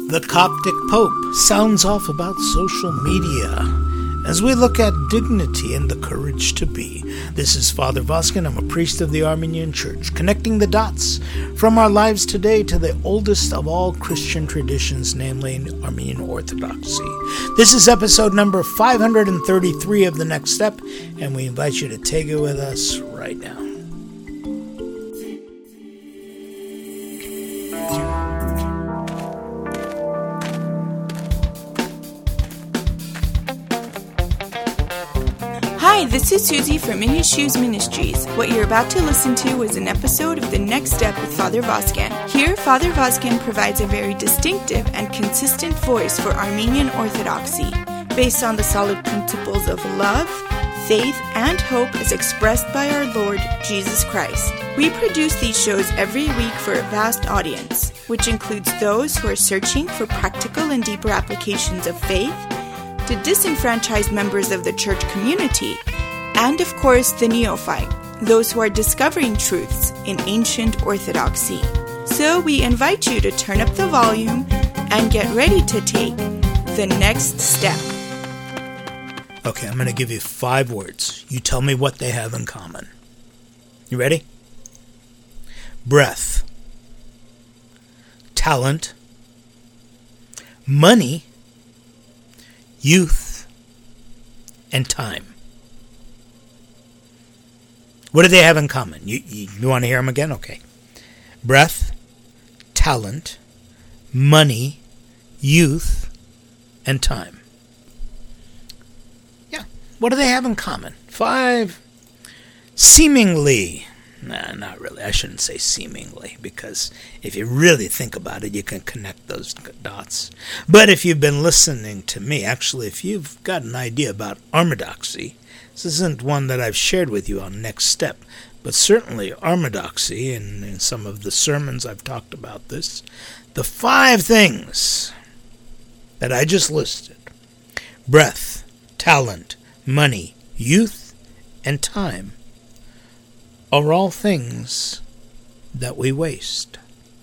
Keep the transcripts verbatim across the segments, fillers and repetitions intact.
The Coptic Pope sounds off about social media as we look at dignity and the courage to be. This is Father Voskin. I'm a priest of the Armenian Church, connecting the dots from our lives today to the oldest of all Christian traditions, namely Armenian Orthodoxy. This is episode number five hundred thirty-three of The Next Step, and we invite you to take it with us right now. Hi, this is Susie from In His Shoes Ministries. What you're about to listen to is an episode of The Next Step with Father Voskin. Here, Father Voskin provides a very distinctive and consistent voice for Armenian Orthodoxy, based on the solid principles of love, faith, and hope as expressed by our Lord Jesus Christ. We produce these shows every week for a vast audience, which includes those who are searching for practical and deeper applications of faith, to disenfranchised members of the church community, and of course the neophyte, those who are discovering truths in ancient orthodoxy. So we invite you to turn up the volume and get ready to take the next step. Okay, I'm going to give you five words. You tell me what they have in common. You ready? Breath, talent, money, youth, and time. What do they have in common? You, you, you want to hear them again? Okay. Breath, talent, money, youth, and time. Yeah. What do they have in common? Five. Seemingly. Nah, not really. I shouldn't say seemingly, because if you really think about it, you can connect those dots. But if you've been listening to me, actually, if you've got an idea about Armadoxy, this isn't one that I've shared with you on Next Step, but certainly Armadoxy, and in some of the sermons I've talked about this, the five things that I just listed: breath, talent, money, youth, and time, are all things that we waste.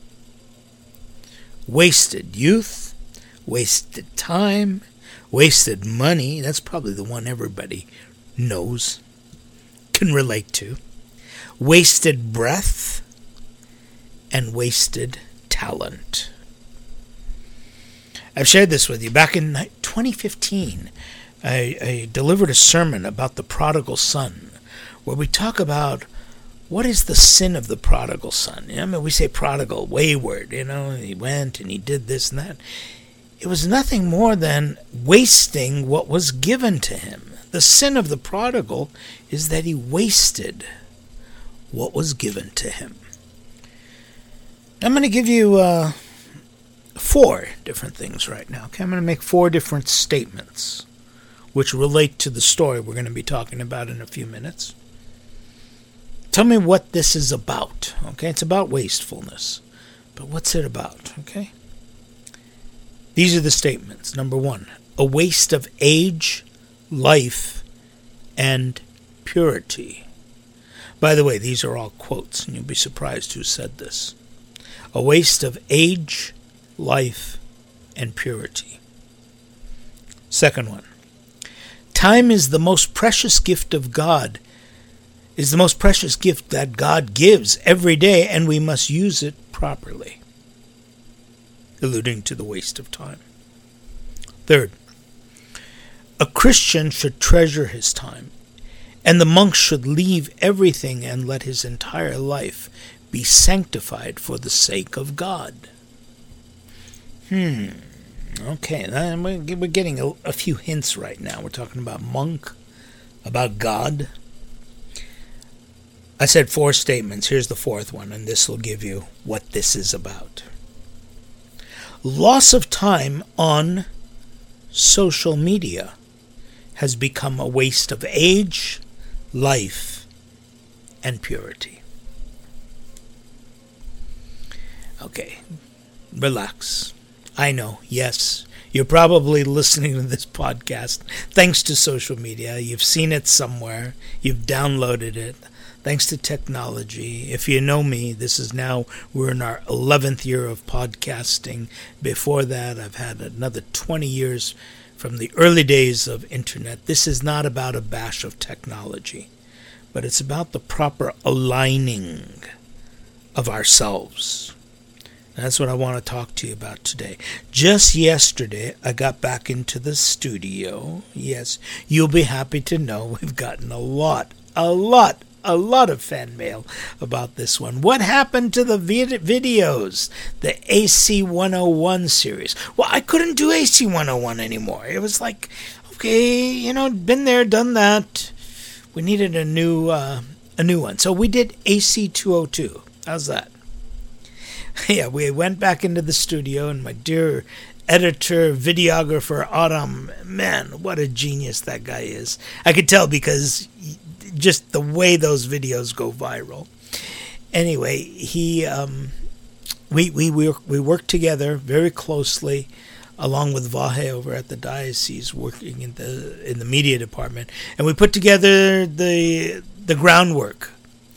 Wasted youth, wasted time, wasted money. That's probably the one everybody knows, can relate to. Wasted breath and wasted talent. I've shared this with you. Back in twenty fifteen, I, I delivered a sermon about the prodigal son, where we talk about what is the sin of the prodigal son? You know, I mean, we say prodigal, wayward, you know, he went and he did this and that. It was nothing more than wasting what was given to him. The sin of the prodigal is that he wasted what was given to him. I'm going to give you uh, four different things right now. Okay, I'm going to make four different statements which relate to the story we're going to be talking about in a few minutes. Tell me what this is about, okay? It's about wastefulness. But what's it about, okay? These are the statements. Number one, a waste of age, life, and purity. By the way, these are all quotes, and you'll be surprised who said this. A waste of age, life, and purity. Second one, time is the most precious gift of God is the most precious gift that God gives every day, and we must use it properly, alluding to the waste of time. Third, a Christian should treasure his time, and the monk should leave everything and let his entire life be sanctified for the sake of God. Hmm, okay, we're getting a, a few hints right now. We're talking about monk, about God. I said four statements. Here's the fourth one, and this will give you what this is about. Loss of time on social media has become a waste of age, life, and purity. Okay, relax. I know, yes, You're probably listening to this podcast thanks to social media. You've seen it somewhere. You've downloaded it. Thanks to technology. If you know me, this is now, we're in our eleventh year of podcasting. Before that, I've had another twenty years from the early days of internet. This is not about a bash of technology, but it's about the proper aligning of ourselves. That's what I want to talk to you about today. Just yesterday, I got back into the studio. Yes, you'll be happy to know we've gotten a lot, a lot, a lot of fan mail about this one. What happened to the vid- videos? The A C one oh one series. Well, I couldn't do A C one oh one anymore. It was like, okay, you know, been there, done that. We needed a new, uh, a new one. So we did A C two oh two. How's that? Yeah, we went back into the studio, and my dear editor, videographer, Autumn, man, what a genius that guy is. I could tell because just the way those videos go viral. Anyway, he, um, we we we we worked together very closely, along with Vahe over at the diocese, working in the in the media department, and we put together the the groundwork,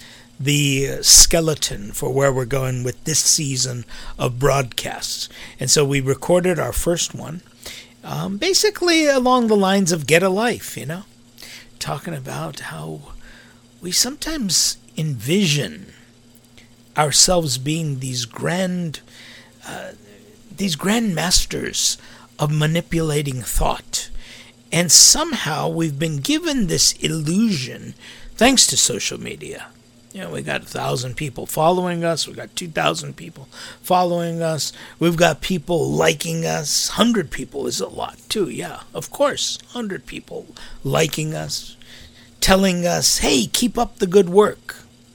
the skeleton for where we're going with this season of broadcasts. And so we recorded our first one, um, basically along the lines of Get a Life, you know, talking about how we sometimes envision ourselves being these grand, uh, these grand masters of manipulating thought. And somehow we've been given this illusion thanks to social media. You know, we got a thousand people following us. We got two thousand people following us. We've got people liking us. Hundred people is a lot too. Yeah, of course, hundred people liking us, telling us, "Hey, keep up the good work."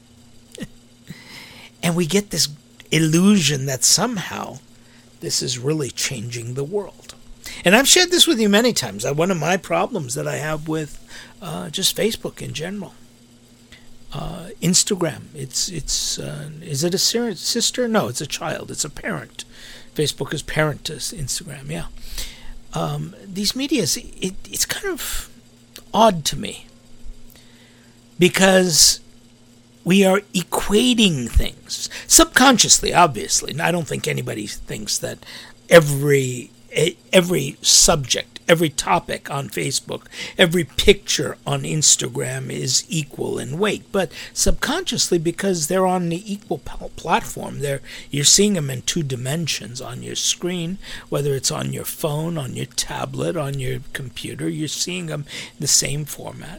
And we get this illusion that somehow this is really changing the world. And I've shared this with you many times. One of my problems that I have with uh, just Facebook in general. Uh, Instagram, it's, it's uh, is it a sister? No, it's a child. It's a parent. Facebook is parent to Instagram, yeah. Um, these medias, it, it's kind of odd to me because we are equating things. Subconsciously, obviously. I don't think anybody thinks that every every subject, every topic on Facebook, every picture on Instagram is equal in weight. But subconsciously, because they're on the equal platform, they're, you're seeing them in two dimensions on your screen, whether it's on your phone, on your tablet, on your computer, you're seeing them in the same format.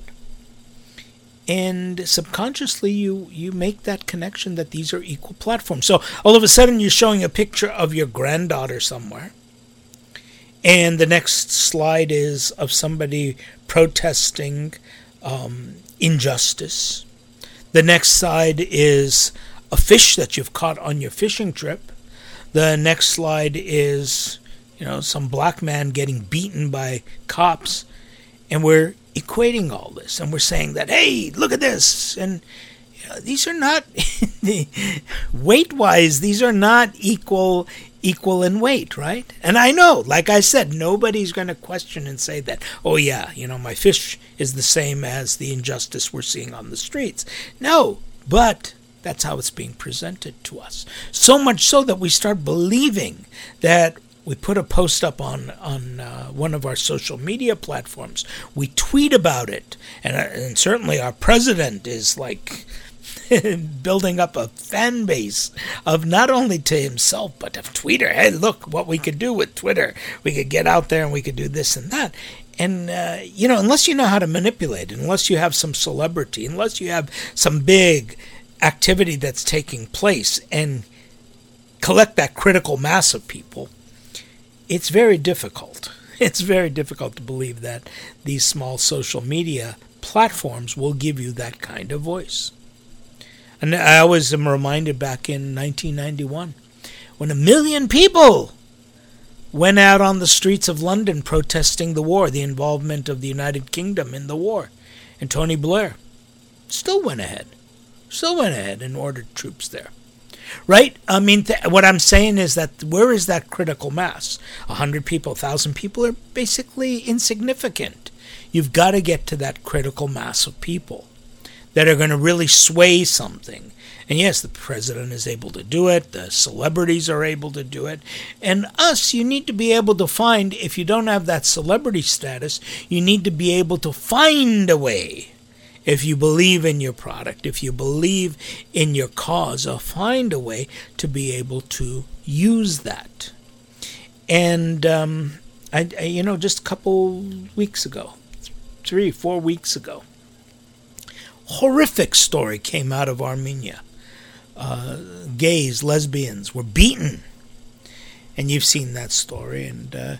And subconsciously, you, you make that connection that these are equal platforms. So all of a sudden, you're showing a picture of your granddaughter somewhere. And the next slide is of somebody protesting um, injustice. The next slide is a fish that you've caught on your fishing trip. The next slide is, you know, some black man getting beaten by cops. And we're equating all this. And we're saying that, hey, look at this. And you know, these are not, weight-wise, these are not equal equal in weight, right? And I know, like I said, nobody's going to question and say that, oh yeah, you know, my fish is the same as the injustice we're seeing on the streets. No, but that's how it's being presented to us. So much so that we start believing that we put a post up on, on uh, one of our social media platforms. We tweet about it. And, uh, and certainly our president is like building up a fan base of not only to himself, but of Twitter. Hey, look what we could do with Twitter. We could get out there and we could do this and that. And, uh, you know, unless you know how to manipulate, unless you have some celebrity, unless you have some big activity that's taking place and collect that critical mass of people, it's very difficult. It's very difficult to believe that these small social media platforms will give you that kind of voice. And I always am reminded back in nineteen ninety-one, when a million people went out on the streets of London protesting the war, the involvement of the United Kingdom in the war. And Tony Blair still went ahead, still went ahead and ordered troops there. right? I mean, th- what I'm saying is that where is that critical mass? A hundred people, a thousand people are basically insignificant. You've got to get to that critical mass of people that are going to really sway something. And yes, the president is able to do it. The celebrities are able to do it. And us, you need to be able to find, if you don't have that celebrity status, you need to be able to find a way. If you believe in your product, if you believe in your cause, or find a way to be able to use that. And, um, I, I, you know, just a couple weeks ago, three, four weeks ago, horrific story came out of Armenia. Uh, gays, lesbians were beaten. And you've seen that story. And uh,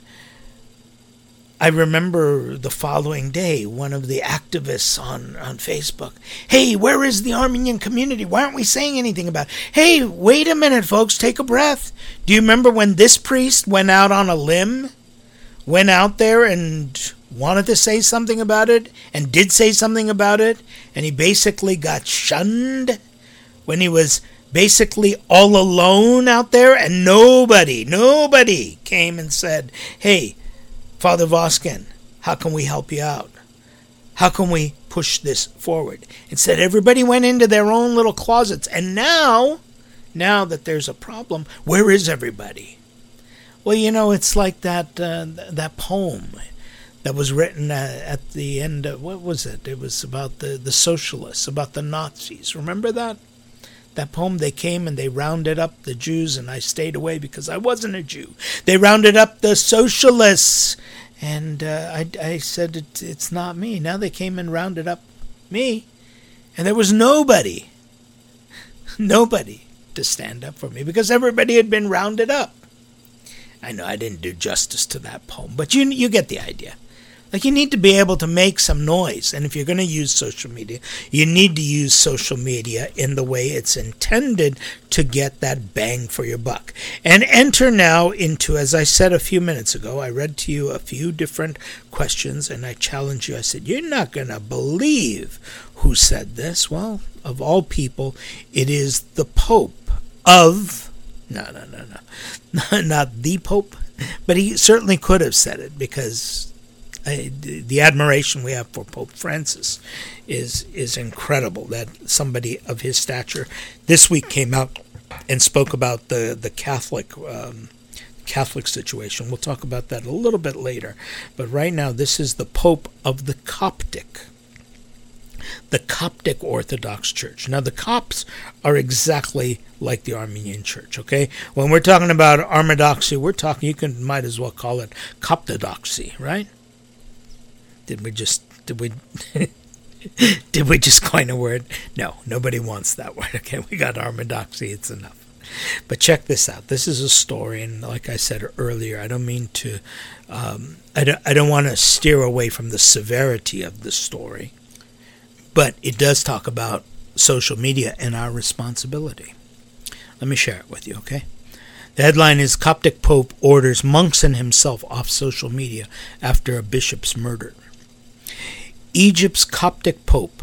I remember the following day, one of the activists on, on Facebook, hey, where is the Armenian community? Why aren't we saying anything about it? Hey, wait a minute, folks, take a breath. Do you remember when this priest went out on a limb? Went out there and wanted to say something about it and did say something about it, and he basically got shunned when he was basically all alone out there, and nobody, nobody came and said, hey, Father Vosken, how can we help you out? How can we push this forward? Instead, everybody went into their own little closets, and now, now that there's a problem, where is everybody? Well, you know, it's like that uh, that poem that was written uh, at the end of, what was it? It was about the, the socialists, about the Nazis. Remember that? That poem, they came and they rounded up the Jews, and I stayed away because I wasn't a Jew. They rounded up the socialists, and uh, I, I said, it, it's not me. Now they came and rounded up me, and there was nobody, nobody to stand up for me because everybody had been rounded up. I know I didn't do justice to that poem, but you you get the idea. Like, you need to be able to make some noise, and if you're going to use social media, you need to use social media in the way it's intended to get that bang for your buck. And enter now into, as I said a few minutes ago, I read to you a few different questions, and I challenged you. I said, you're not going to believe who said this. Well, of all people, it is the Pope of... No, no, no, no. Not the Pope, but he certainly could have said it, because I, the admiration we have for Pope Francis is is incredible. That somebody of his stature this week came out and spoke about the the Catholic um, Catholic situation. We'll talk about that a little bit later. But right now, this is the Pope of the Coptic. The Coptic Orthodox Church. Now, the Copts are exactly like the Armenian Church, okay? When we're talking about Armadoxy, we're talking, you can might as well call it Coptodoxy, right? Did we just, did we, did we just coin a word? No, nobody wants that word, okay? We got Armadoxy, it's enough. But check this out. This is a story, and like I said earlier, I don't mean to, um, I don't, I don't want to steer away from the severity of the story. But it does talk about social media and our responsibility. Let me share it with you, okay? The headline is, Coptic Pope orders monks and himself off social media after a bishop's murder. Egypt's Coptic Pope,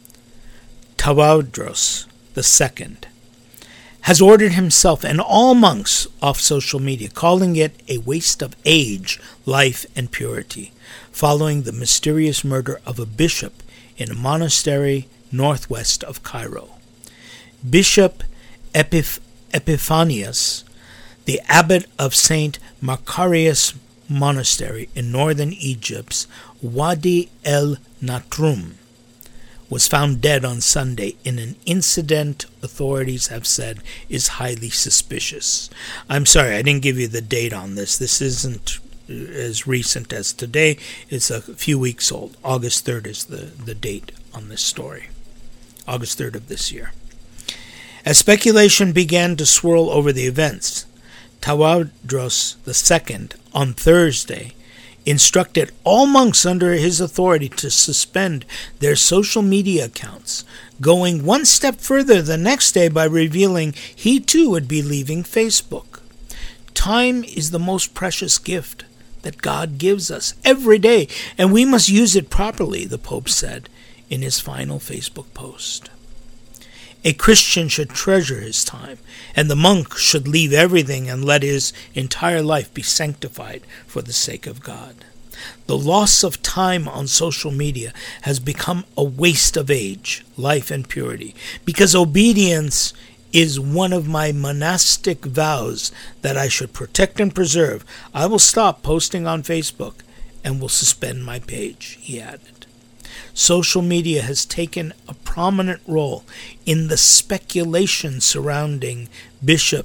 Tawadros the Second, has ordered himself and all monks off social media, calling it a waste of age, life, and purity, following the mysterious murder of a bishop in a monastery northwest of Cairo. Bishop Epiph- Epiphanius, the abbot of Saint Macarius Monastery in northern Egypt's Wadi el Natrum, was found dead on Sunday in an incident authorities have said is highly suspicious. I'm sorry, I didn't give you the date on this. This isn't as recent as today. It's a few weeks old. August third is the, the date on this story. August third of this year. As speculation began to swirl over the events, Tawadros the Second on Thursday instructed all monks under his authority to suspend their social media accounts, going one step further the next day by revealing he too would be leaving Facebook. Time is the most precious gift that God gives us every day, and we must use it properly, the Pope said in his final Facebook post. A Christian should treasure his time, and the monk should leave everything and let his entire life be sanctified for the sake of God. The loss of time on social media has become a waste of age, life, and purity, because obedience is one of my monastic vows that I should protect and preserve. I will stop posting on Facebook and will suspend my page, he added. Social media has taken a prominent role in the speculation surrounding Bishop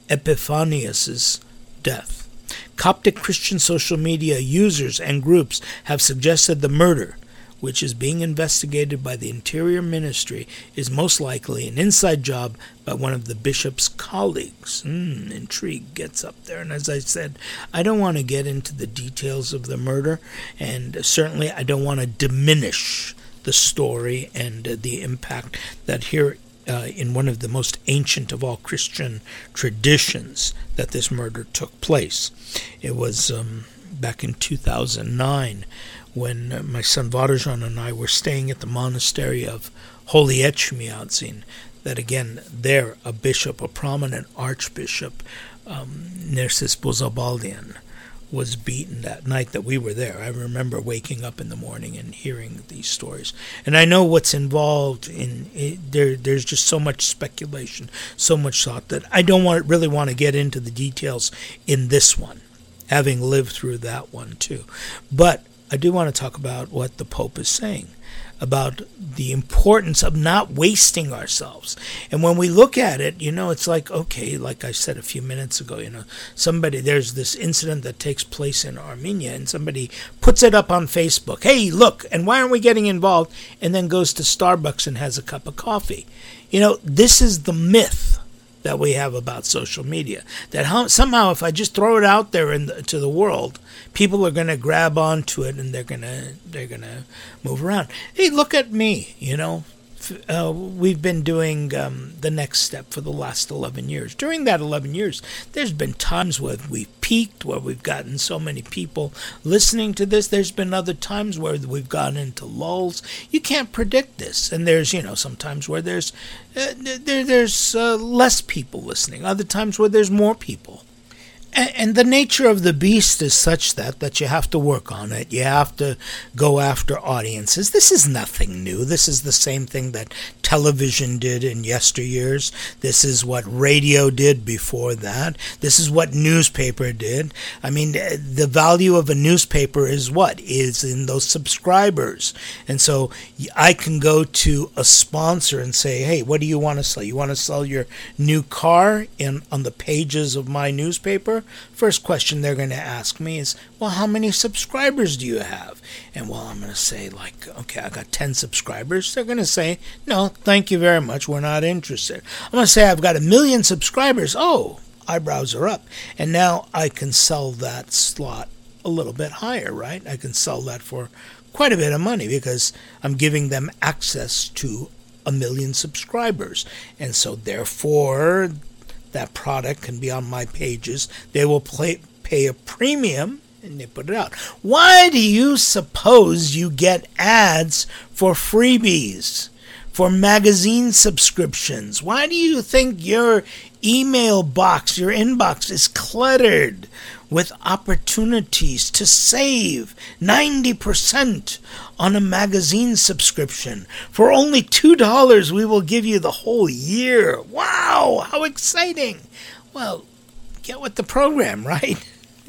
Epiphanius' death. Coptic Christian social media users and groups have suggested the murder, which is being investigated by the Interior Ministry, is most likely an inside job by one of the bishop's colleagues. Mm, intrigue gets up there. And as I said, I don't want to get into the details of the murder, and certainly I don't want to diminish the story and uh, the impact that here uh, in one of the most ancient of all Christian traditions that this murder took place. It was um, back in two thousand nine when uh, my son Varajan and I were staying at the monastery of Holy Echmiadzin, that again, there a bishop, a prominent archbishop, um, Nerses Bozabaldian, was beaten that night that we were there. I remember waking up in the morning and hearing these stories. And I know what's involved in it. There, there's just so much speculation, so much thought that I don't want really want to get into the details in this one, having lived through that one too. But I do want to talk about what the Pope is saying about the importance of not wasting ourselves. And when we look at it, you know, it's like, okay, like I said a few minutes ago, you know, somebody, there's this incident that takes place in Armenia, and somebody puts it up on Facebook. Hey, look, and why aren't we getting involved? And then goes to Starbucks and has a cup of coffee. You know, this is the myth that we have about social media, that how, somehow if I just throw it out there in the, to the world, people are going to grab onto it and they're going to they're going to move around. Hey, look at me, you know. Uh, we've been doing um, the next step for the last eleven years. During that eleven years, there's been times where we've peaked, where we've gotten so many people listening to this. There's been other times where we've gone into lulls. You can't predict this. And there's, you know, sometimes where there's uh, there there's uh, less people listening. Other times where there's more people. And the nature of the beast is such that, that you have to work on it. You have to go after audiences. This is nothing new. This is the same thing that television did in yesteryears. This is what radio did before that. This is what newspaper did. I mean, the value of a newspaper is what? Is in those subscribers. And so I can go to a sponsor and say, hey, what do you want to sell? You want to sell your new car in on the pages of my newspaper? First question they're going to ask me is, well, how many subscribers do you have? And well, I'm going to say, like, okay, I got ten subscribers. They're going to say, no, thank you very much. We're not interested. I'm going to say, I've got a million subscribers. Oh, eyebrows are up. And now I can sell that slot a little bit higher, right? I can sell that for quite a bit of money because I'm giving them access to a million subscribers. And so therefore, that product can be on my pages. They will play, pay a premium, and they put it out. Why do you suppose you get ads for freebies, for magazine subscriptions? Why do you think your email box, your inbox is cluttered with opportunities to save ninety percent on a magazine subscription? For only two dollars, we will give you the whole year. Wow, how exciting. Well, get with the program, right?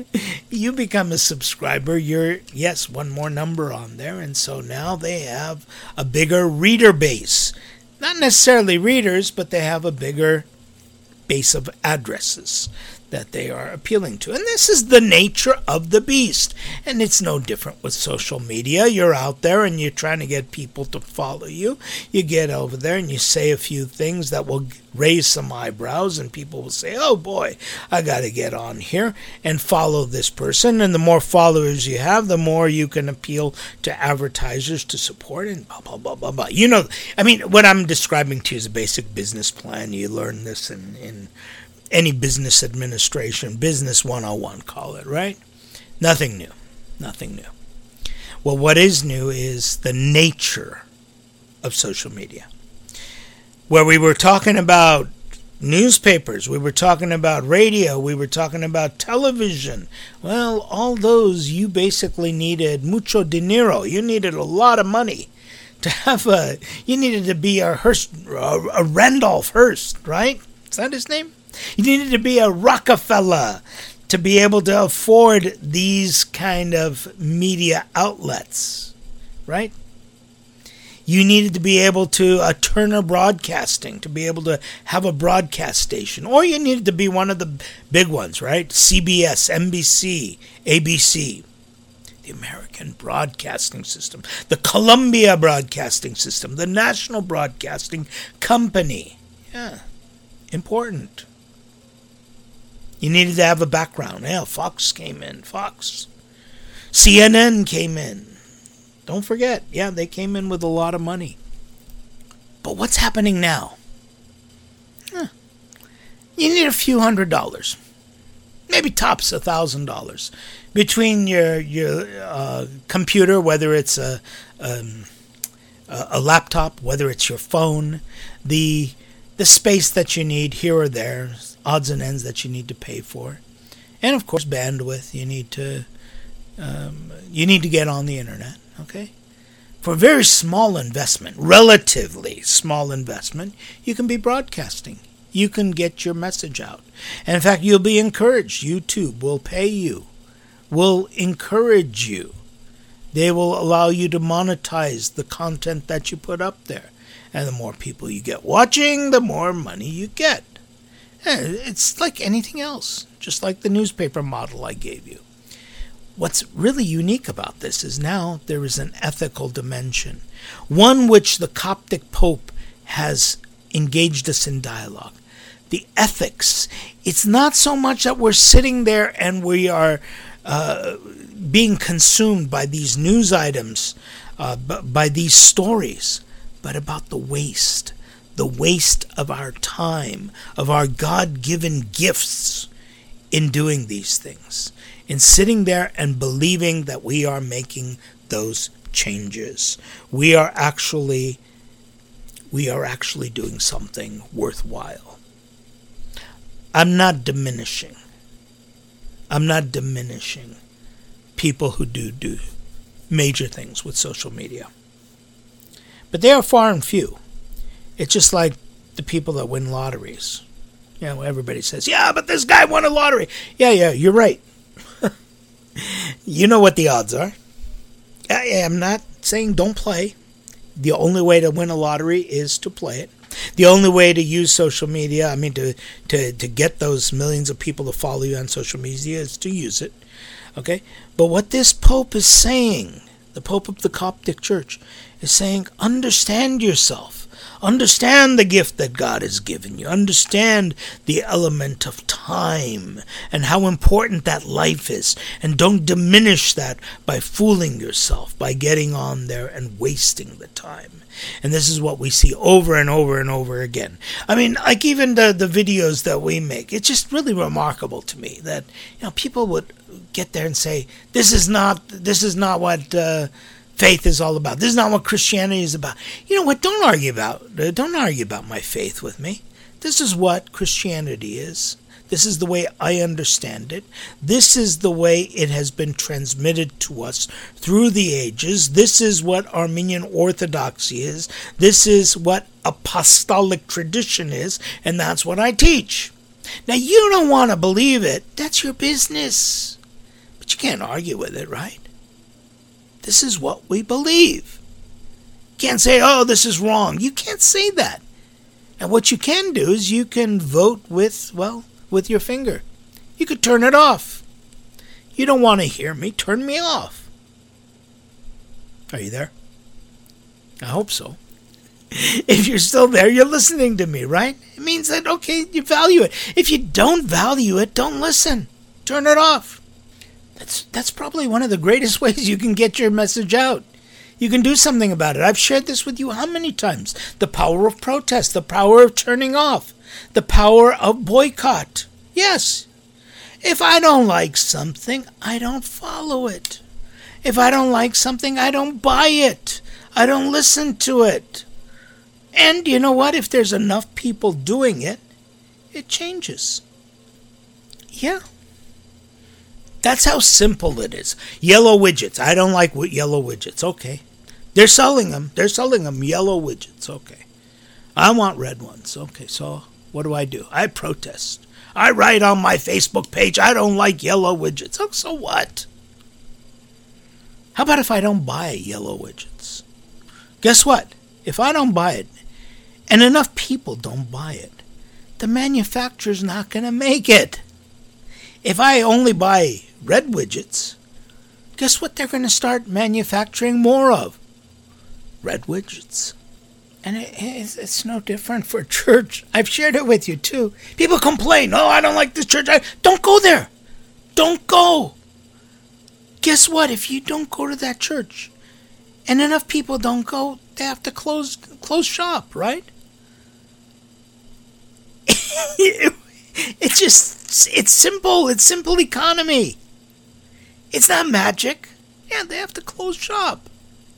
You become a subscriber, you're, yes, one more number on there, and so now they have a bigger reader base. Not necessarily readers, but they have a bigger base of addresses that they are appealing to. And this is the nature of the beast. And it's no different with social media. You're out there and you're trying to get people to follow you. You get over there and you say a few things that will raise some eyebrows, and people will say, oh boy, I got to get on here and follow this person. And the more followers you have, the more you can appeal to advertisers to support, and blah, blah, blah, blah, blah. You know, I mean, what I'm describing to you is a basic business plan. You learn this in, in any business administration, business one oh one, call it, right? Nothing new. Nothing new. Well, what is new is the nature of social media. where we were talking about newspapers, we were talking about radio, we were talking about television. Well, all those, you basically needed mucho dinero. You needed a lot of money to have a, you needed to be a Hearst, a Randolph Hearst, right? Is that his name? You needed to be a Rockefeller to be able to afford these kind of media outlets, right? You needed to be able to, uh, Turner Broadcasting, to be able to have a broadcast station. Or you needed to be one of the big ones, right? C B S, N B C, A B C. The American Broadcasting System. The Columbia Broadcasting System. The National Broadcasting Company. Yeah, important. You needed to have a background. Yeah, Fox came in. Fox. C N N came in. Don't forget, yeah, they came in with a lot of money. But what's happening now? Huh. You need a few hundred dollars. Maybe tops a thousand dollars. Between your your uh, computer, whether it's a, um, a laptop, whether it's your phone, the the space that you need here or there, odds and ends that you need to pay for. And of course, bandwidth. You need to um, you need to get on the internet. Okay? For a very small investment, relatively small investment, you can be broadcasting. You can get your message out. And in fact, you'll be encouraged. YouTube will pay you, will encourage you. They will allow you to monetize the content that you put up there. And the more people you get watching, the more money you get. It's like anything else, just like the newspaper model I gave you. What's really unique about this is now there is an ethical dimension, one which the Coptic Pope has engaged us in dialogue. The ethics. It's not so much that we're sitting there and we are uh, being consumed by these news items, uh, by these stories, but about the waste, the waste of our time, of our God-given gifts in doing these things. In sitting there and believing that we are making those changes. We are actually, we are actually doing something worthwhile. I'm not diminishing. I'm not diminishing people who do do major things with social media. But they are far and few. It's just like the people that win lotteries. You know, everybody says, yeah, but this guy won a lottery. Yeah, yeah, you're right. You know what the odds are. I am not saying don't play. The only way to win a lottery is to play it. The only way to use social media, I mean, to, to, to get those millions of people to follow you on social media is to use it. Okay? But what this Pope is saying, the Pope of the Coptic Church, is saying, understand yourself. Understand the gift that God has given you. Understand the element of time and how important that life is. And don't diminish that by fooling yourself, by getting on there and wasting the time. And this is what we see over and over and over again. I mean, like even the, the videos that we make, it's just really remarkable to me that, you know, people would get there and say, this is not, this is not what... Uh, faith is all about. This is not what Christianity is about. You know what? Don't argue about don't argue about my faith with me. This is what Christianity is. This is the way I understand it. This is the way it has been transmitted to us through the ages. This is what Armenian Orthodoxy is. This is what apostolic tradition is, and that's what I teach. Now, you don't want to believe it. That's your business. But you can't argue with it, right? This is what we believe. You can't say, oh, this is wrong. You can't say that. And what you can do is you can vote with, well, with your finger. You could turn it off. You don't want to hear me. Turn me off. Are you there? I hope so. If you're still there, you're listening to me, right? It means that, okay, you value it. If you don't value it, don't listen. Turn it off. That's that's probably one of the greatest ways you can get your message out. You can do something about it. I've shared this with you how many times? The power of protest, the power of turning off, the power of boycott. Yes. If I don't like something, I don't follow it. If I don't like something, I don't buy it. I don't listen to it. And you know what? If there's enough people doing it, it changes. Yeah. That's how simple it is. Yellow widgets. I don't like yellow widgets. Okay. They're selling them. They're selling them yellow widgets. Okay. I want red ones. Okay. So what do I do? I protest. I write on my Facebook page, I don't like yellow widgets. Oh, so what? How about if I don't buy yellow widgets? Guess what? If I don't buy it, and enough people don't buy it, the manufacturer's not going to make it. If I only buy red widgets, guess what they're going to start manufacturing more of? Red widgets. And it, it's, it's no different for church. I've shared it with you too. People complain, oh, I don't like this church. I, don't go there. Don't go. Guess what? If you don't go to that church and enough people don't go, they have to close close shop, right? it, it's just, it's simple. It's simple economy. It's not magic. Yeah, they have to close shop.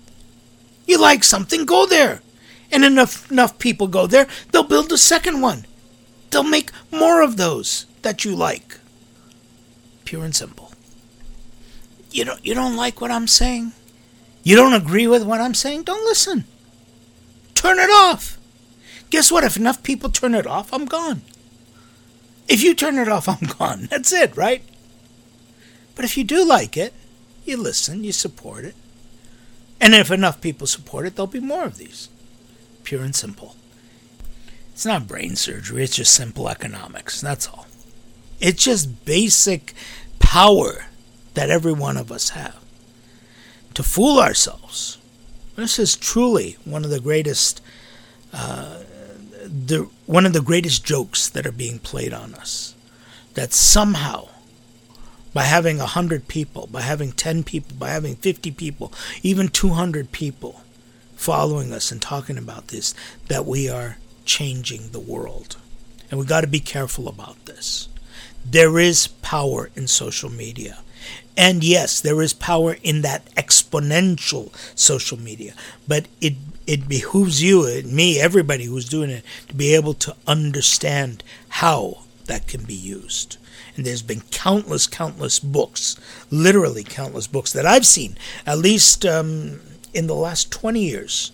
You like something, go there. And enough enough people go there, they'll build a second one. They'll make more of those that you like. Pure and simple. You don't you don't like what I'm saying? You don't agree with what I'm saying? Don't listen. Turn it off. Guess what? If enough people turn it off, I'm gone. If you turn it off, I'm gone. That's it, right? But if you do like it, you listen, you support it. And if enough people support it, there'll be more of these. Pure and simple. It's not brain surgery, it's just simple economics. That's all. It's just basic power that every one of us have. To fool ourselves. This is truly one of the greatest uh, the one of the greatest jokes that are being played on us. That somehow, by having a hundred people, by having ten people, by having fifty people, even two hundred people following us and talking about this, that we are changing the world. And we got to be careful about this. There is power in social media. And yes, there is power in that exponential social media. But it it behooves you and me, everybody who's doing it, to be able to understand how that can be used. And there's been countless, countless books, literally countless books that I've seen, at least um, in the last twenty years.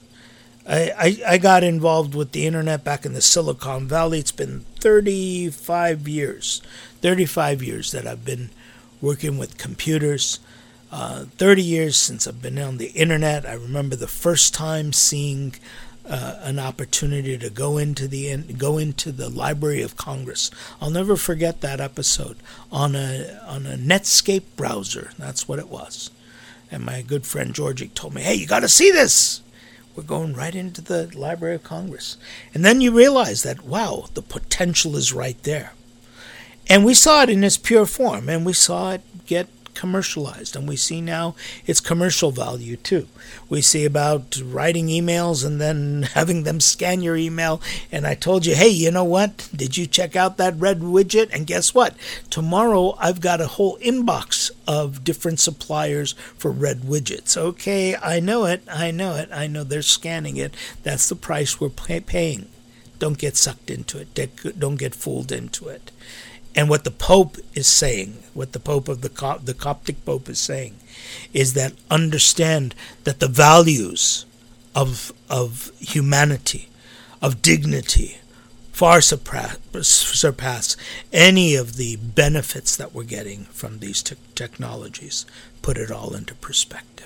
I, I, I got involved with the internet back in the Silicon Valley. It's been thirty-five years, thirty-five years that I've been working with computers. Uh, thirty years since I've been on the internet. I remember the first time seeing uh, an opportunity to go into the go into the Library of Congress. I'll never forget that episode on a on a Netscape browser. That's what it was. And my good friend Georgie told me, "Hey, you got to see this. We're going right into the Library of Congress." And then you realize that, wow, the potential is right there. And we saw it in its pure form, and we saw it get commercialized, and we see now its commercial value too. We see about writing emails and then having them scan your email, and I told you, hey, you know what? Did you check out that red widget? And guess what? Tomorrow I've got a whole inbox of different suppliers for red widgets. Okay, I know it, I know it, I know they're scanning it. That's the price we're pay- paying. Don't get sucked into it. Don't get fooled into it. And what the Pope is saying, what the Pope of the Co- the Coptic Pope is saying, is that understand that the values of of humanity, of dignity, far surpass, surpass any of the benefits that we're getting from these te- technologies. Put it all into perspective.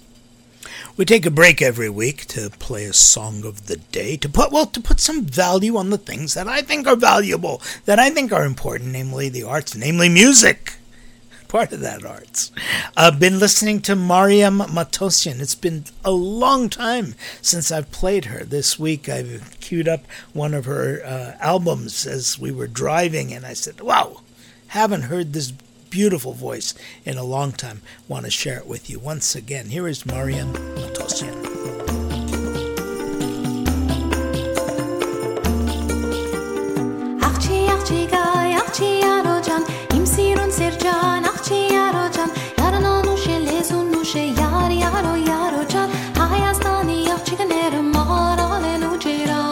We take a break every week to play a song of the day, to put well to put some value on the things that I think are valuable, that I think are important, namely the arts, namely music. Part of that arts. I've been listening to Mariam Matosian. It's been a long time since I've played her. This week I've queued up one of her uh, albums as we were driving, and I said, wow, haven't heard this beautiful voice in a long time. Want to share it with you once again. Here is Mariam Matosian. Achi achi gai achi arojan imsirun serjan achi arojan yarana nushe lezun nushe yar yaro yarojan hayastani achi ganera mar ale nujera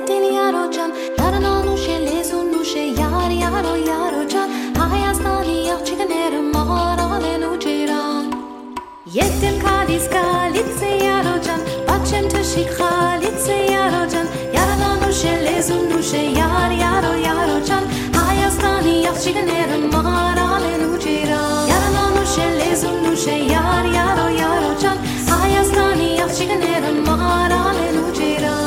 dil yaro can yarana nushe lezu nushe yar yaro yaro can hayastani yachigner marale nujiran yetel kalis kalitse yaro can bachem tashik khalitse yaro can yarana nushe lezu nushe yar yaro yaro can hayastani yachigner marale nujiran yarana nushe lezu nushe yar yaro yaro can hayastani yachigner marale nujiran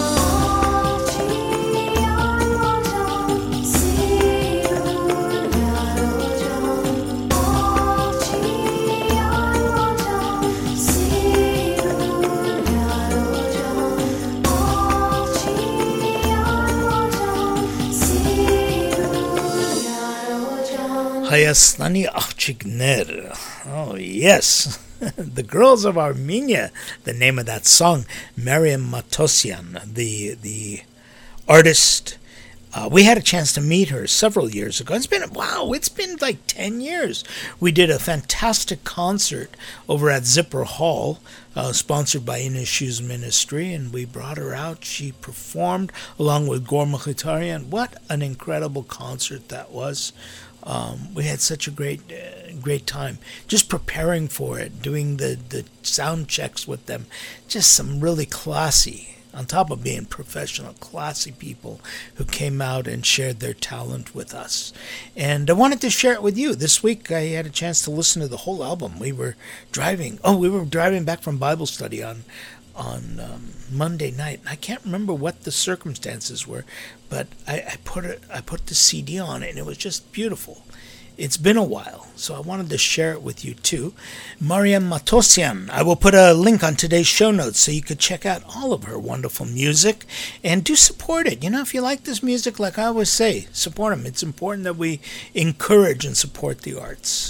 Hayastani Achigner. Oh, yes. The Girls of Armenia, the name of that song. Mariam Matosian, the the artist. Uh, we had a chance to meet her several years ago. It's been, wow, it's been like ten years. We did a fantastic concert over at Zipper Hall, uh, sponsored by In His Shoes Ministry, and we brought her out. She performed along with Gor Mkhitaryan. What an incredible concert that was. Um, we had such a great, uh, great time just preparing for it, doing the, the sound checks with them. Just some really classy, on top of being professional, classy people who came out and shared their talent with us. And I wanted to share it with you. This week I had a chance to listen to the whole album. We were driving, oh, we were driving back from Bible study on on um, Monday night. I can't remember what the circumstances were, but I, I put it, I put the C D on it, and it was just beautiful. It's been a while, so I wanted to share it with you too. Mariam Matosian. I will put a link on today's show notes so you could check out all of her wonderful music and do support it. You know, if you like this music, like I always say, support them. It's important that we encourage and support the arts.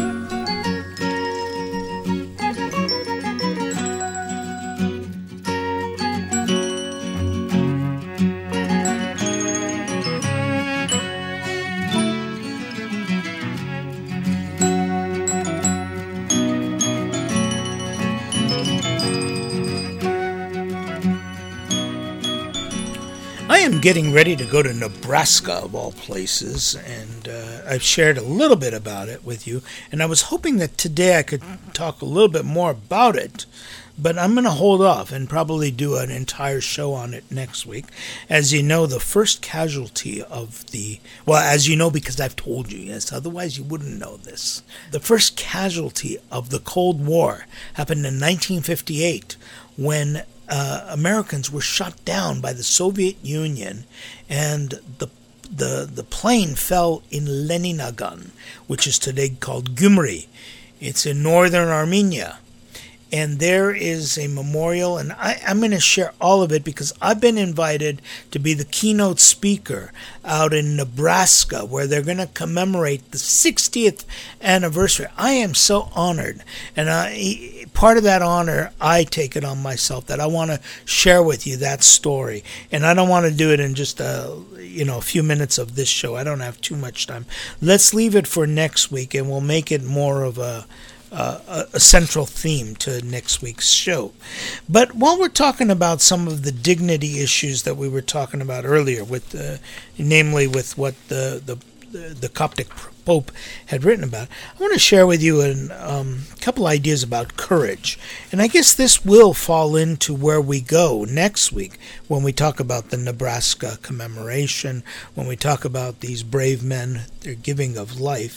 I am getting ready to go to Nebraska, of all places, and uh, I've shared a little bit about it with you, and I was hoping that today I could talk a little bit more about it, but I'm going to hold off and probably do an entire show on it next week. As you know, the first casualty of the, well, as you know because I've told you, yes, otherwise you wouldn't know this. The first casualty of the Cold War happened in nineteen fifty-eight when Uh, Americans were shot down by the Soviet Union, and the the the plane fell in Leninagan, which is today called Gyumri. It's in northern Armenia. And there is a memorial, and I, I'm going to share all of it because I've been invited to be the keynote speaker out in Nebraska, where they're going to commemorate the sixtieth anniversary. I am so honored, and I, part of that honor, I take it on myself that I want to share with you that story. And I don't want to do it in just a, you know, a few minutes of this show. I don't have too much time. Let's leave it for next week, and we'll make it more of a Uh, a central theme to next week's show. But while we're talking about some of the dignity issues that we were talking about earlier, with uh, namely with what the, the the Coptic Pope had written about, I want to share with you a um, couple ideas about courage. And I guess this will fall into where we go next week when we talk about the Nebraska commemoration, when we talk about these brave men, their giving of life.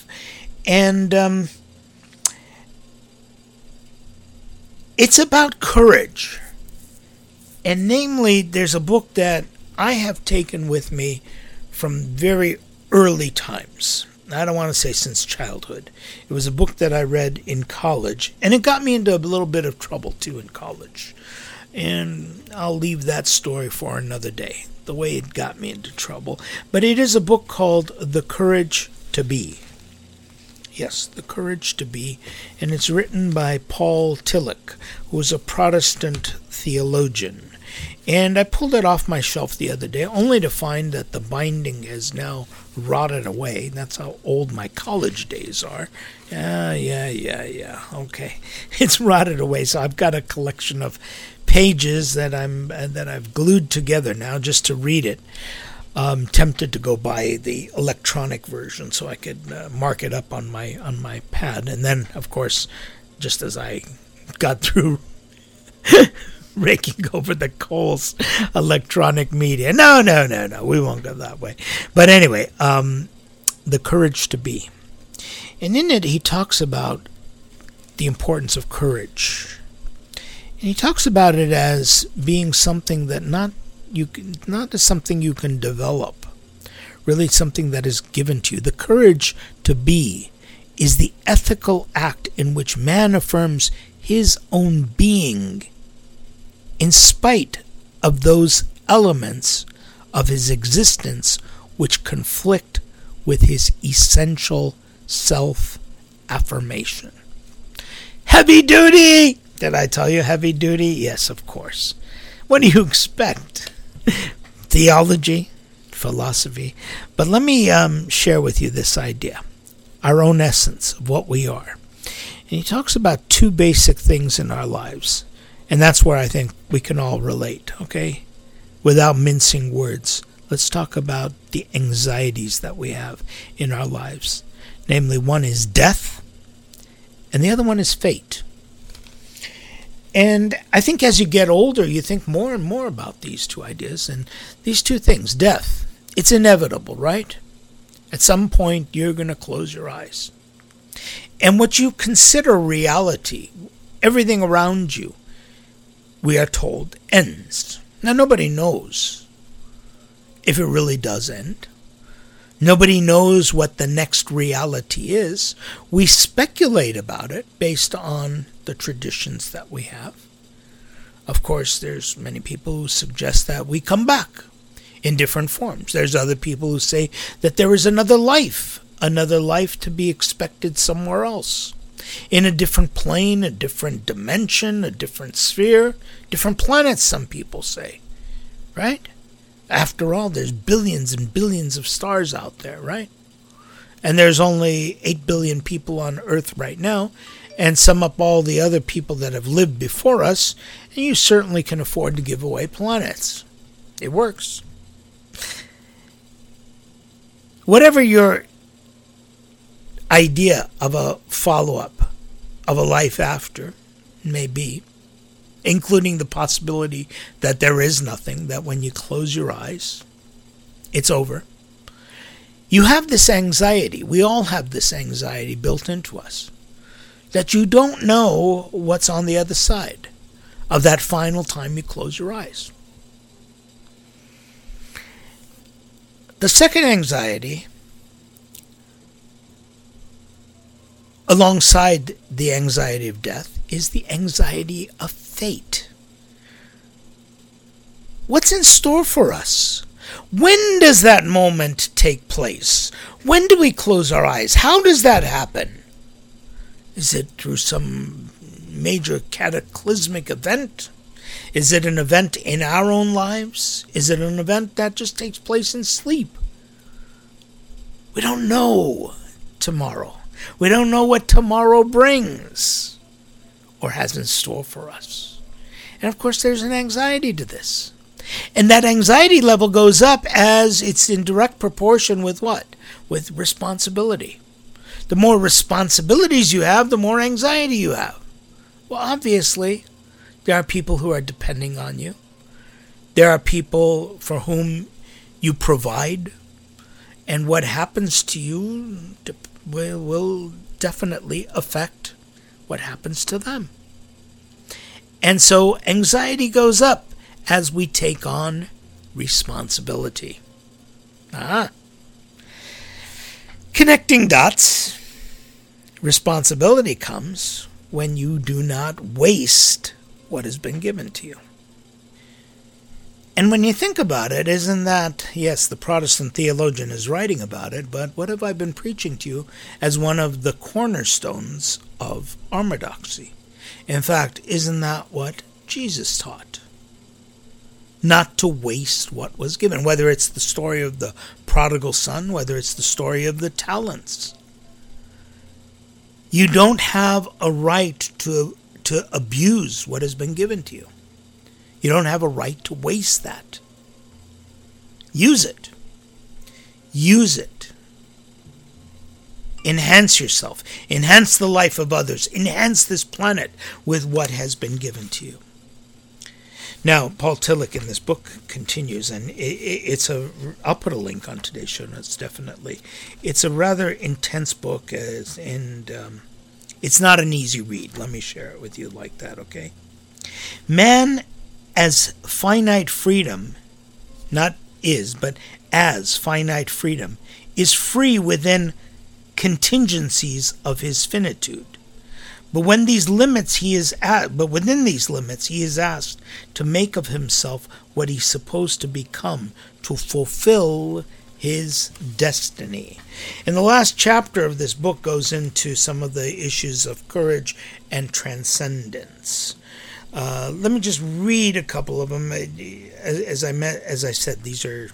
And um it's about courage. And namely, there's a book that I have taken with me from very early times. I don't want to say since childhood. It was a book that I read in college, and it got me into a little bit of trouble, too, in college. And I'll leave that story for another day, the way it got me into trouble. But it is a book called The Courage to Be. Yes, The Courage to Be, and it's written by Paul Tillich, who is a Protestant theologian. And I pulled it off my shelf the other day, only to find that the binding has now rotted away. That's how old my college days are. Yeah, yeah, yeah, yeah. Okay, it's rotted away. So I've got a collection of pages that I'm uh, that I've glued together now just to read it. I'm tempted to go buy the electronic version so I could uh, mark it up on my on my pad. And then, of course, just as I got through raking over the coals, electronic media. No, no, no, no. We won't go that way. But anyway, um, The Courage to Be. And in it, he talks about the importance of courage. And he talks about it as being something that not you can, not as something you can develop, really something that is given to you. The courage to be is the ethical act in which man affirms his own being in spite of those elements of his existence which conflict with his essential self-affirmation. Heavy duty! Did I tell you heavy duty? Yes, of course. What do you expect? Theology, philosophy. But let me um, share with you this idea, our own essence of what we are. And he talks about two basic things in our lives. And that's where I think we can all relate, okay? Without mincing words, let's talk about the anxieties that we have in our lives. Namely, one is death, and the other one is fate. And I think as you get older, you think more and more about these two ideas. And these two things, death, it's inevitable, right? At some point, you're going to close your eyes. And what you consider reality, everything around you, we are told, ends. Now, nobody knows if it really does end. Nobody knows what the next reality is. We speculate about it based on the traditions that we have. Of course, there's many people who suggest that we come back in different forms. There's other people who say that there is another life, another life to be expected somewhere else, in a different plane, a different dimension, a different sphere, different planets, some people say, right? After all, there's billions and billions of stars out there, right? And there's only eight billion people on Earth right now, and sum up all the other people that have lived before us, and you certainly can afford to give away planets. It works. Whatever your idea of a follow-up, of a life after may be, including the possibility that there is nothing, that when you close your eyes, it's over. You have this anxiety. We all have this anxiety built into us, that you don't know what's on the other side of that final time you close your eyes. The second anxiety, alongside the anxiety of death, is the anxiety of fate. What's in store for us? When does that moment take place? When do we close our eyes? How does that happen? Is it through some major cataclysmic event? Is it an event in our own lives? Is it an event that just takes place in sleep? We don't know tomorrow. We don't know what tomorrow brings or has in store for us. And of course, there's an anxiety to this. And that anxiety level goes up as it's in direct proportion with what? With responsibility. The more responsibilities you have, the more anxiety you have. Well, obviously, there are people who are depending on you. There are people for whom you provide. And what happens to you will, will definitely affect what happens to them. And so anxiety goes up as we take on responsibility. Ah. Connecting dots. Responsibility comes when you do not waste what has been given to you. And when you think about it, isn't that, yes, the Protestant theologian is writing about it, but what have I been preaching to you as one of the cornerstones of orthodoxy? In fact, isn't that what Jesus taught? not to waste what was given, whether it's the story of the prodigal son, whether it's the story of the talents. You don't have a right to, to abuse what has been given to you. You don't have a right to waste that. Use it. Use it. Enhance yourself. Enhance the life of others. Enhance this planet with what has been given to you. Now, Paul Tillich in this book continues, and it's a, I'll put a link on today's show notes, definitely. It's a rather intense book, as, and um, it's not an easy read. Let me share it with you like that, okay? Man as finite freedom, not is, but as finite freedom, is free within contingencies of his finitude. But when these limits he is at, but within these limits he is asked to make of himself what he's supposed to become to fulfill his destiny. And the last chapter of this book goes into some of the issues of courage and transcendence. Uh, let me just read a couple of them. As, as I met, as I said, these are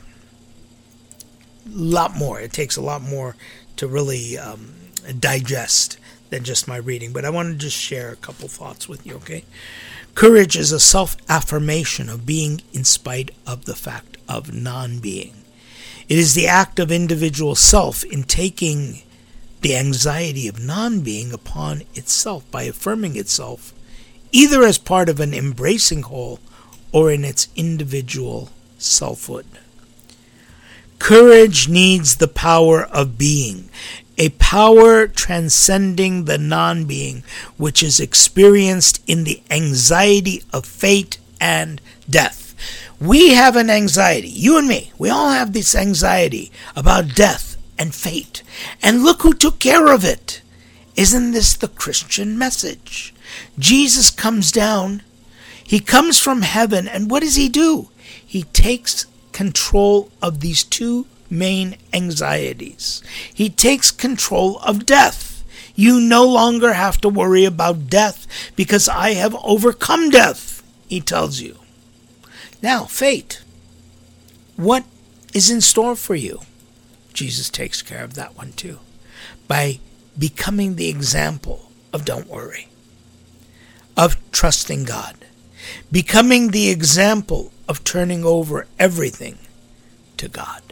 a lot more. It takes a lot more to really um, digest than just my reading, but I want to just share a couple thoughts with you, okay? Courage is a self-affirmation of being in spite of the fact of non-being. It is the act of individual self in taking the anxiety of non-being upon itself by affirming itself, either as part of an embracing whole or in its individual selfhood. Courage needs the power of being, a power transcending the non-being, which is experienced in the anxiety of fate and death. We have an anxiety, you and me, we all have this anxiety about death and fate. And look who took care of it. Isn't this the Christian message? Jesus comes down, he comes from heaven, and what does he do? He takes control of these two main anxieties. He takes control of death. You no longer have to worry about death because I have overcome death, he tells you. Now, fate. What is in store for you? Jesus takes care of that one too, by becoming the example of don't worry, of trusting God, becoming the example of turning over everything to God.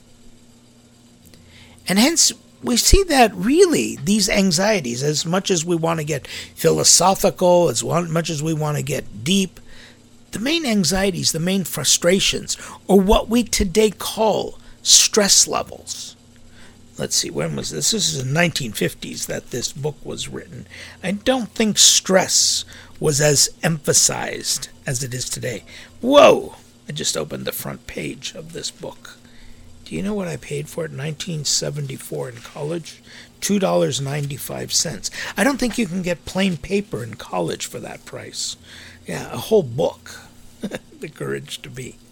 And hence, we see that really these anxieties, as much as we want to get philosophical, as much as we want to get deep, the main anxieties, the main frustrations, or what we today call stress levels. Let's see, when was this? This is in the nineteen fifties that this book was written. I don't think stress was as emphasized as it is today. Whoa! I just opened the front page of this book. Do you know what I paid for it in nineteen seventy-four in college? two dollars and ninety-five cents. I don't think you can get plain paper in college for that price. Yeah, a whole book. The courage to be.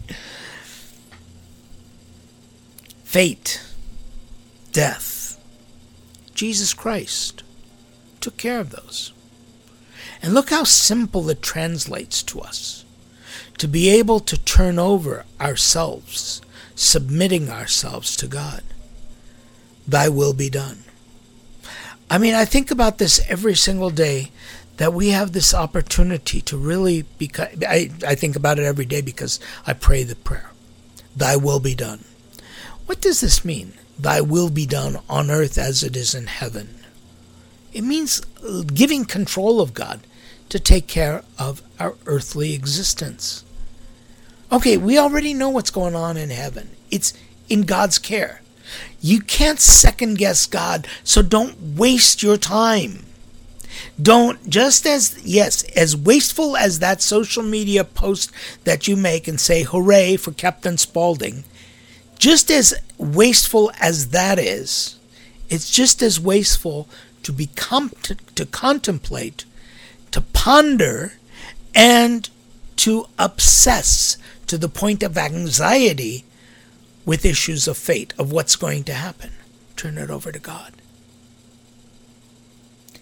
Fate. Death. Jesus Christ took care of those. And look how simple it translates to us. To be able to turn over ourselves, submitting ourselves to God. Thy will be done. I mean, I think about this every single day, that we have this opportunity to really be, I, I think about it every day because I pray the prayer. Thy will be done. What does this mean? Thy will be done on earth as it is in heaven. It means giving control of God to take care of our earthly existence. Okay, we already know what's going on in heaven. It's in God's care. You can't second guess God, so don't waste your time. Don't, just as, yes, as wasteful as that social media post that you make and say, hooray for Captain Spaulding, just as wasteful as that is, it's just as wasteful to be com- to, to contemplate, to ponder, and to obsess to the point of anxiety with issues of fate, of what's going to happen. Turn it over to God.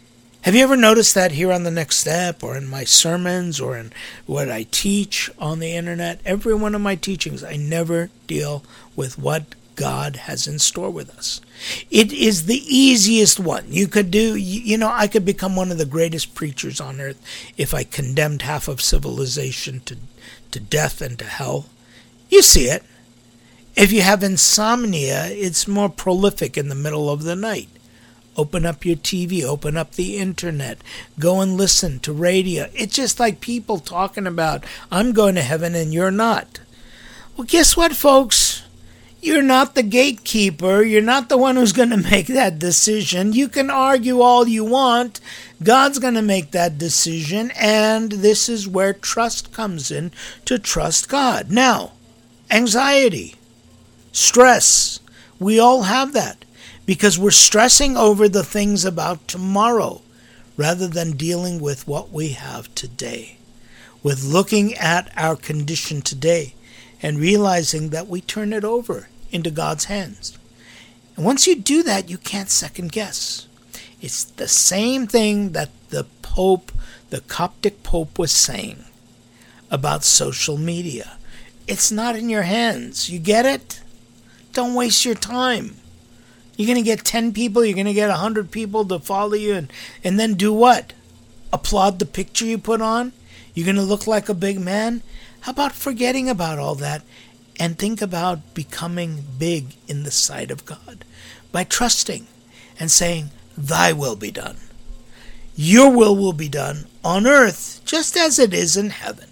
Have you ever noticed that here on The Next Step, or in my sermons, or in what I teach on the internet? Every one of my teachings, I never deal with what God has in store with us. It is the easiest one. You could do, you know, I could become one of the greatest preachers on earth if I condemned half of civilization to, to death and to hell. You see it. If you have insomnia, it's more prolific in the middle of the night. Open up your T V, open up the internet, go and listen to radio. It's just like people talking about, I'm going to heaven and you're not. Well, guess what, folks? You're not the gatekeeper. You're not the one who's going to make that decision. You can argue all you want. God's going to make that decision, and this is where trust comes in, to trust God. Now, anxiety, stress, we all have that because we're stressing over the things about tomorrow rather than dealing with what we have today, with looking at our condition today and realizing that we turn it over into God's hands. And once you do that, you can't second guess. It's the same thing that the Pope, the Coptic Pope, was saying about social media. It's not in your hands. You get it? Don't waste your time. You're going to get ten people, you're going to get one hundred people to follow you, and, and then do what? Applaud the picture you put on? You're going to look like a big man? How about forgetting about all that and think about becoming big in the sight of God by trusting and saying, Thy will be done. Your will will be done on earth just as it is in heaven.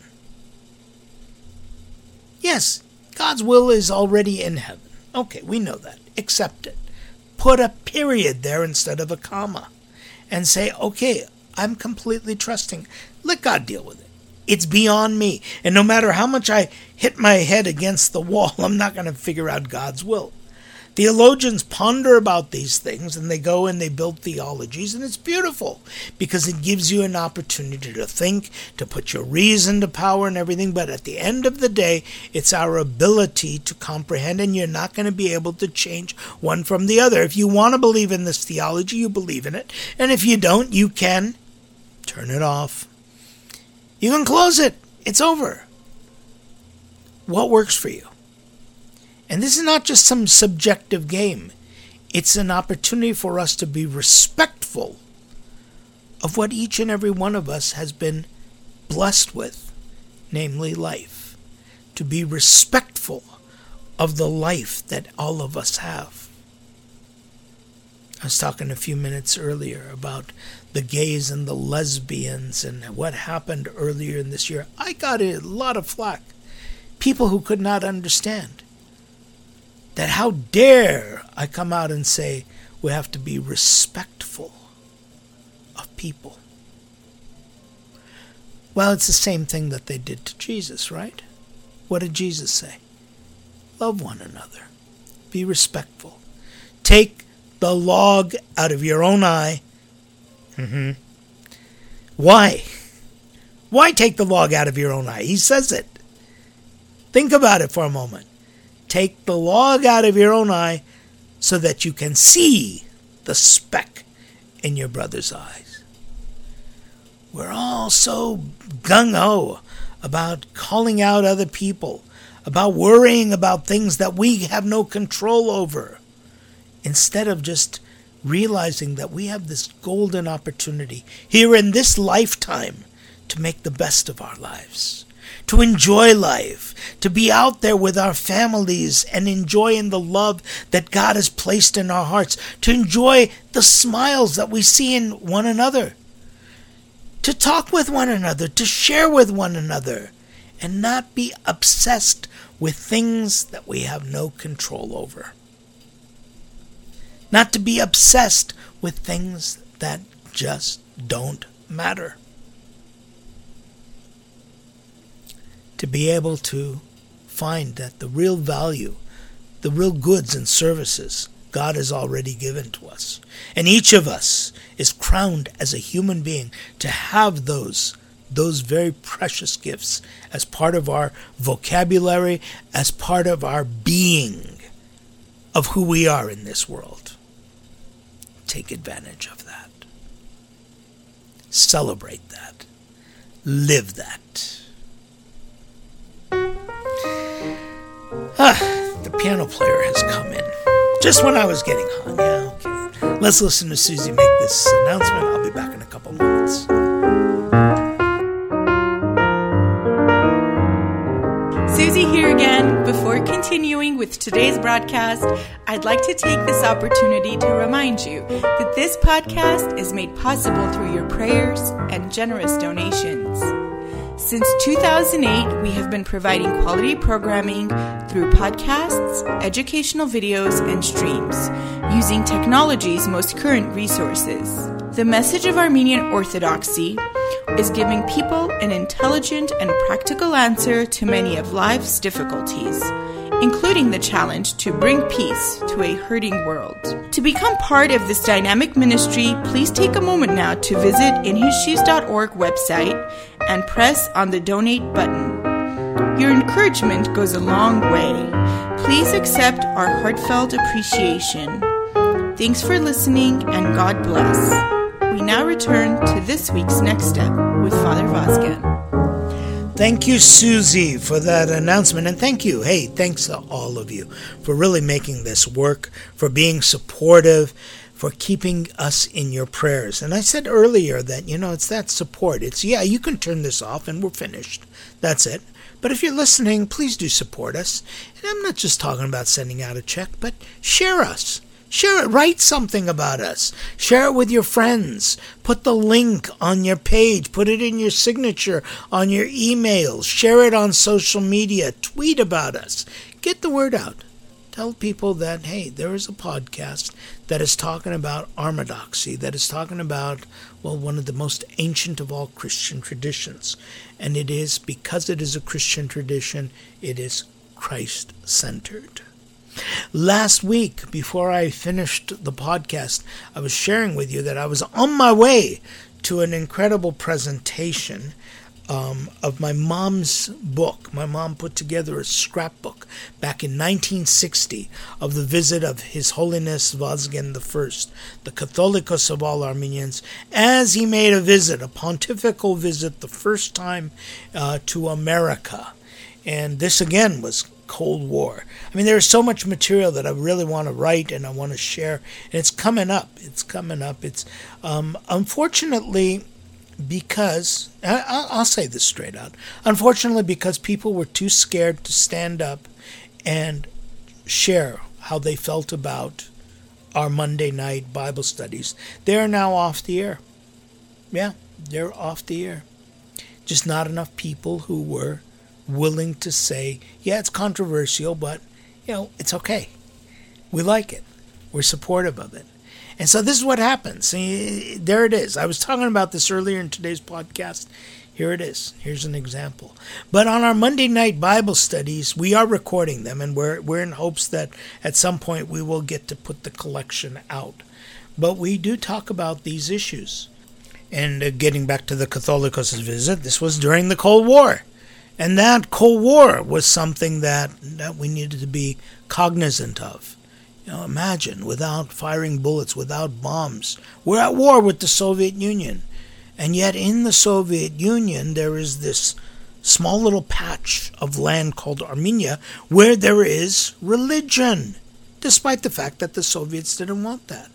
Yes, God's will is already in heaven. Okay, we know that. Accept it. Put a period there instead of a comma and say, okay, I'm completely trusting. Let God deal with it. It's beyond me. And no matter how much I hit my head against the wall, I'm not going to figure out God's will. Theologians ponder about these things, and they go and they build theologies, and it's beautiful because it gives you an opportunity to think, to put your reason to power and everything. But at the end of the day, it's our ability to comprehend, and you're not going to be able to change one from the other. If you want to believe in this theology, you believe in it. And if you don't, you can turn it off. You can close it. It's over. What works for you? And this is not just some subjective game. It's an opportunity for us to be respectful of what each and every one of us has been blessed with, namely life. To be respectful of the life that all of us have. I was talking a few minutes earlier about the gays and the lesbians and what happened earlier in this year. I got a lot of flack. People who could not understand that how dare I come out and say we have to be respectful of people. Well, it's the same thing that they did to Jesus, right? What did Jesus say? Love one another. Be respectful. Take the log out of your own eye. Mm-hmm. Why? Why take the log out of your own eye? He says it. Think about it for a moment. Take the log out of your own eye so that you can see the speck in your brother's eyes. We're all so gung-ho about calling out other people, about worrying about things that we have no control over, instead of just realizing that we have this golden opportunity here in this lifetime to make the best of our lives, to enjoy life, to be out there with our families and enjoying the love that God has placed in our hearts, to enjoy the smiles that we see in one another, to talk with one another, to share with one another, and not be obsessed with things that we have no control over. Not to be obsessed with things that just don't matter. To be able to find that the real value, the real goods and services God has already given to us. And each of us is crowned as a human being to have those, those very precious gifts as part of our vocabulary, as part of our being of who we are in this world. Take advantage of that. Celebrate that. Live that. Ah, the piano player has come in. Just when I was getting hung. Yeah, okay. Let's listen to Susie make this announcement. I'll be back in a couple moments. Susie here again. Before continuing with today's broadcast, I'd like to take this opportunity to remind you that this podcast is made possible through your prayers and generous donations. Since two thousand eight, we have been providing quality programming through podcasts, educational videos, and streams, using technology's most current resources. The message of Armenian Orthodoxy is giving people an intelligent and practical answer to many of life's difficulties, including the challenge to bring peace to a hurting world. To become part of this dynamic ministry, please take a moment now to visit in his shoes dot org website and press on the donate button. Your encouragement goes a long way. Please accept our heartfelt appreciation. Thanks for listening, and God bless. We now return to this week's Next Step with Father Vazgen. Thank you, Susie, for that announcement. And thank you, hey, thanks to all of you for really making this work, for being supportive, for keeping us in your prayers. And I said earlier that, you know, it's that support. It's, yeah, you can turn this off and we're finished. That's it. But if you're listening, please do support us. And I'm not just talking about sending out a check, but share us. Share it. Write something about us. Share it with your friends. Put the link on your page. Put it in your signature on your emails. Share it on social media. Tweet about us. Get the word out. Tell people that, hey, there is a podcast that is talking about Orthodoxy, that is talking about, well, one of the most ancient of all Christian traditions. And it is, because it is a Christian tradition, it is Christ-centered. Last week, before I finished the podcast, I was sharing with you that I was on my way to an incredible presentation um, of my mom's book. My mom put together a scrapbook back in nineteen sixty of the visit of His Holiness Vazgen the First, the Catholicos of all Armenians, as he made a visit, a pontifical visit, the first time uh, to America. And this again was Cold War. I mean, there's so much material that I really want to write and I want to share, and it's coming up. It's coming up. It's um, unfortunately because I, I'll say this straight out. Unfortunately, because people were too scared to stand up and share how they felt about our Monday night Bible studies. They are now off the air. Yeah, they're off the air. Just not enough people who were willing to say, yeah, it's controversial, but, you know, it's okay. We like it. We're supportive of it. And so this is what happens. See, there it is. I was talking about this earlier in today's podcast. Here it is. Here's an example. But on our Monday night Bible studies, we are recording them, and we're we're in hopes that at some point we will get to put the collection out. But we do talk about these issues. And uh, getting back to the Catholicos' visit, this was during the Cold War. And that Cold War was something that, that we needed to be cognizant of. You know, imagine, without firing bullets, without bombs. We're at war with the Soviet Union. And yet in the Soviet Union, there is this small little patch of land called Armenia where there is religion, despite the fact that the Soviets didn't want that.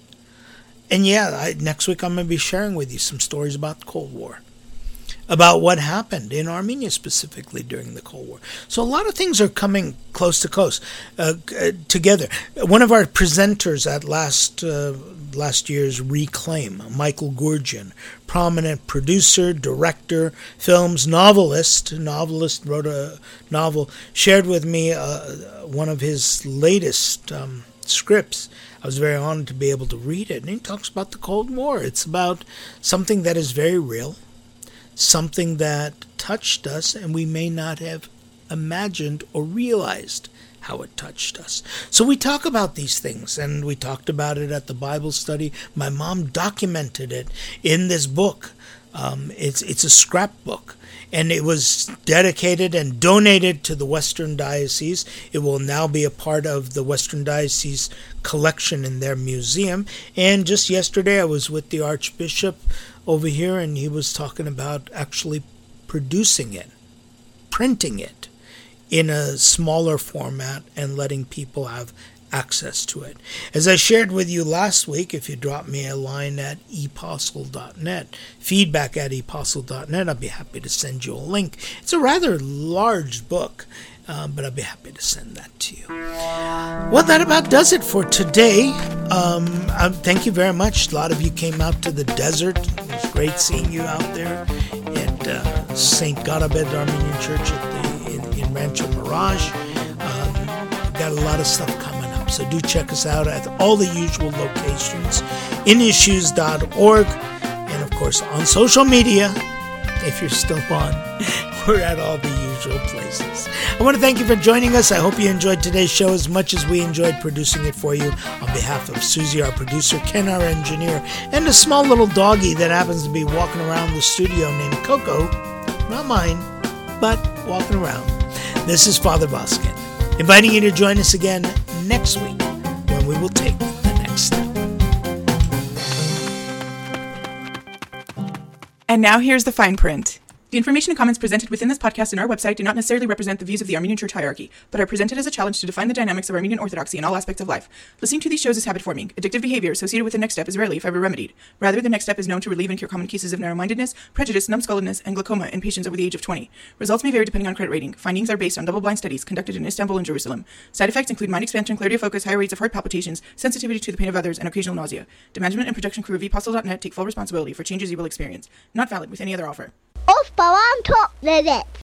And yeah, I, next week I'm going to be sharing with you some stories about the Cold War, about what happened in Armenia specifically during the Cold War. So a lot of things are coming close to close uh, together. One of our presenters at last uh, last year's Reclaim, Michael Gurgin, prominent producer, director, films, novelist, novelist, wrote a novel, shared with me uh, one of his latest um, scripts. I was very honored to be able to read it. And he talks about the Cold War. It's about something that is very real, something that touched us, and we may not have imagined or realized how it touched us. So we talk about these things, and we talked about it at the Bible study. My mom documented it in this book. Um, it's it's a scrapbook, and it was dedicated and donated to the Western Diocese. It will now be a part of the Western Diocese collection in their museum. And just yesterday, I was with the Archbishop over here, and he was talking about actually producing it, printing it in a smaller format and letting people have access to it. As I shared with you last week, if you drop me a line at epostle dot net, feedback at epostle dot net, I'd be happy to send you a link. It's a rather large book, uh, but I'd be happy to send that to you. Well, that about does it for today. Um, uh, thank you very much. A lot of you came out to the desert. It was great seeing you out there at uh, Saint Godabed Armenian Church at the, in, in Rancho Mirage. Um, got a lot of stuff coming. So do check us out at all the usual locations, in issues dot org, and of course on social media, if you're still on, we're at all the usual places. I want to thank you for joining us. I hope you enjoyed today's show as much as we enjoyed producing it for you. On behalf of Susie, our producer, Ken, our engineer, and a small little doggy that happens to be walking around the studio named Coco, not mine, but walking around. This is Father Voskin, inviting you to join us again next week when we will take the next step. And now here's the fine print. The information and comments presented within this podcast and our website do not necessarily represent the views of the Armenian Church hierarchy, but are presented as a challenge to define the dynamics of Armenian Orthodoxy in all aspects of life. Listening to these shows is habit-forming. Addictive behavior associated with the next step is rarely, if ever, remedied. Rather, the next step is known to relieve and cure common cases of narrow-mindedness, prejudice, numbskulledness, and glaucoma in patients over the age of twenty. Results may vary depending on credit rating. Findings are based on double-blind studies conducted in Istanbul and Jerusalem. Side effects include mind expansion, clarity of focus, higher rates of heart palpitations, sensitivity to the pain of others, and occasional nausea. The management and production crew of epostle dot net take full responsibility for changes you will experience. Not valid with any other offer. Of babam topladı.